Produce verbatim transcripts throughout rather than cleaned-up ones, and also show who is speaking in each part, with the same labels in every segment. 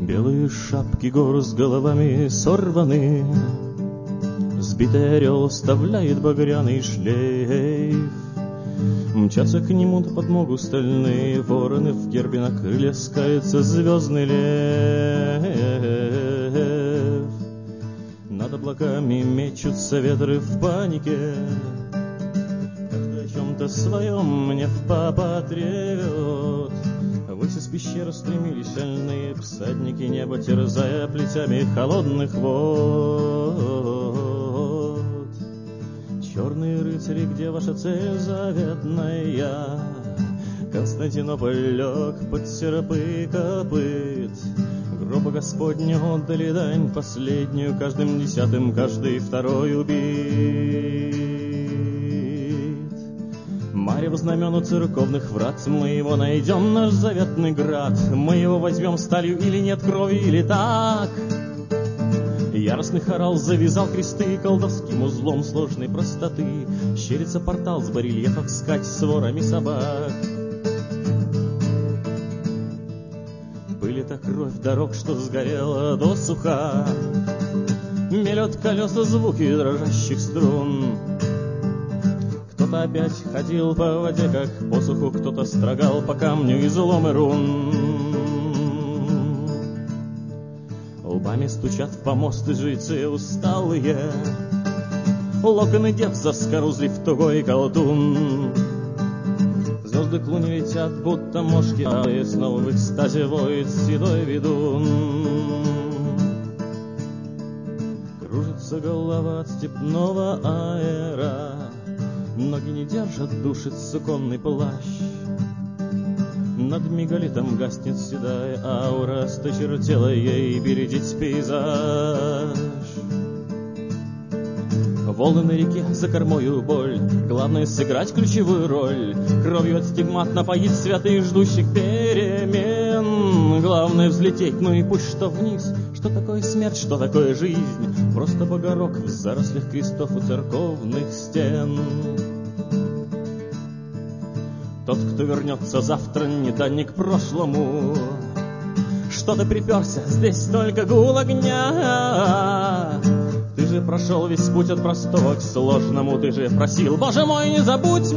Speaker 1: Белые шапки гор с головами сорваны, сбитый орел вставляет багряный шлейф. Мчатся к нему на подмогу стальные вороны, в гербе на крылья скается звездный лев. Над облаками мечутся ветры в панике, каждый о чем-то своем мне в попад ревет. Ввысь из пещеры стремились шальные всадники, небо терзая плетями холодных вод. Черные рыцари, где ваша цель заветная? Константинополь лег под серпы копыт. Гроба Господня отдали дань последнюю, каждым десятым, каждый второй убит. Марьев знамен у церковных врат, мы его найдем, наш заветный град. Мы его возьмем сталью или нет крови, или так. Яростный хорал завязал кресты колдовским узлом сложной простоты. Щерится портал с барельефов скать с ворами собак. Пыль-то кровь дорог, что сгорела досуха. Мелет колеса звуки дрожащих струн. Кто-то опять ходил по воде, как по суху, кто-то строгал по камню изломы рун. Лбами стучат в помосты жрецы усталые, локоны дев заскорузли в тугой колтун. Звезды к луне летят, будто мошки, а снова в экстазе воет седой ведун. Кружится голова от степного аэра, ноги не держат, душит суконный плащ. Над мегалитом гаснет седая аура, сточертела ей бередить пейзаж. Волны на реке, за кормою боль, главное сыграть ключевую роль. Кровью от стигмат напоить святых ждущих перемен. Главное взлететь, ну и пусть что вниз. Что такое смерть, что такое жизнь? Просто богорок в зарослях крестов у церковных стен. Тот, кто вернется завтра, не данник прошлому. Что ты приперся, здесь только гул огня. Ты же прошел весь путь от простого к сложному. Ты же просил, Боже мой, не забудь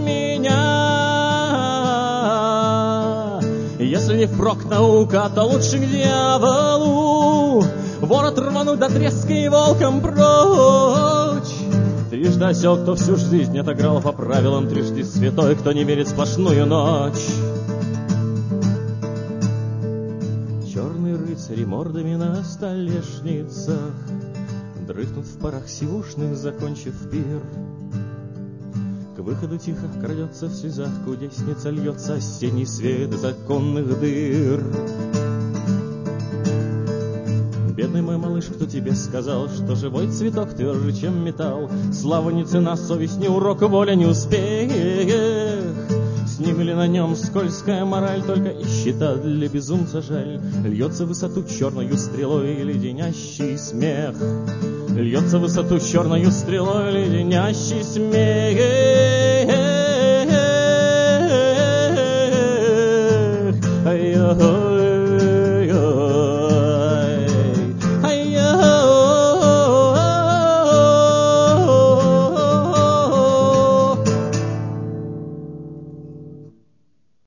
Speaker 1: меня. Если не впрок наука, то лучше к дьяволу. Ворот рвануть до треска и волком прочь. Трижды осел, кто всю жизнь отыграл по правилам. Трижды святой, кто не верит в сплошную ночь. Черные рыцари мордами на столешницах дрыхнут в парах сивушных, закончив пир. К выходу тихо крадется в слезах кудесница, льется осенний свет законных дыр. Бедный мой малыш, кто тебе сказал, что живой цветок тверже, чем металл? Слава не цена, совесть не урок, воля не успех. С ним или на нем скользкая мораль, только и щита для безумца жаль. Льется в высоту черною стрелой леденящий смех. Льется в высоту черною стрелой леденящий смех.